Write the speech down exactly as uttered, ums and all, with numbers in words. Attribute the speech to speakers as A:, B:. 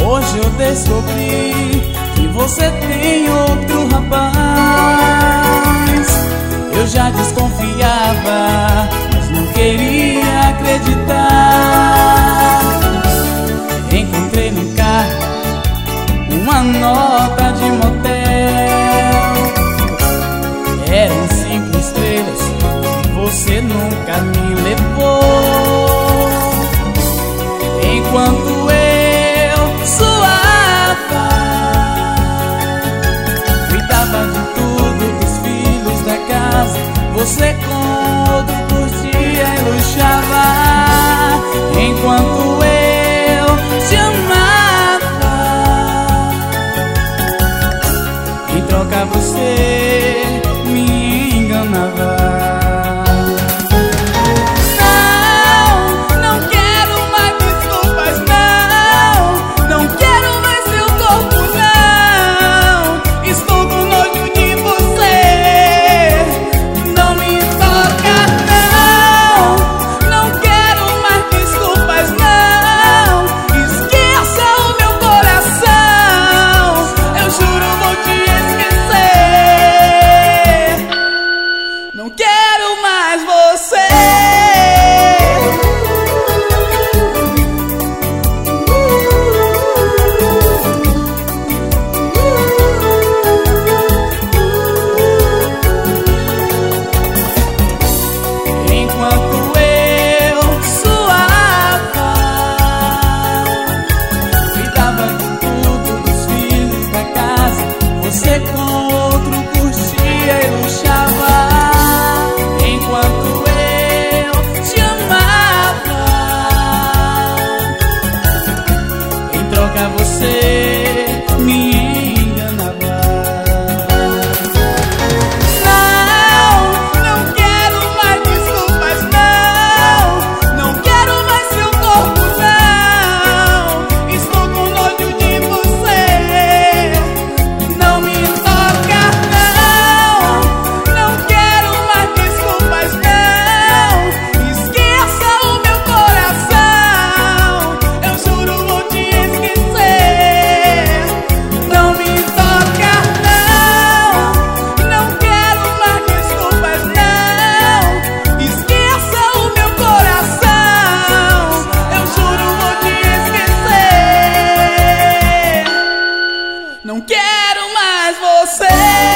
A: Hoje eu descobri que você tem outro rapaz. Eu já desconfiava, mas não queria acreditar. Encontrei no carro uma nota de motel. Eram cinco estrelas e você nunca me levou. Enquanto eu suava, cuidava de tudo, dos filhos, da casa, você com outro curtia e luxava. Enquanto eu te amava, em troca você me enganava.
B: Não quero mais você.
A: Enquanto eu suava, cuidava de tudo, dos filhos, da casa, você com outro curtia e luxava. Enquanto eu te amava, em troca você me enganava.
B: Não, não quero mais desculpas, não. Não quero mais seu corpo, não. Estou com nojo de você. Não me toca, não. Não quero mais desculpas, não. Esqueça o meu coração. Eu juro, vou te esquecer. Não me toca, não. Não quero mais desculpas, não. Esqueça o meu coração. Eu juro, vou te esquecer. Não quero mais você.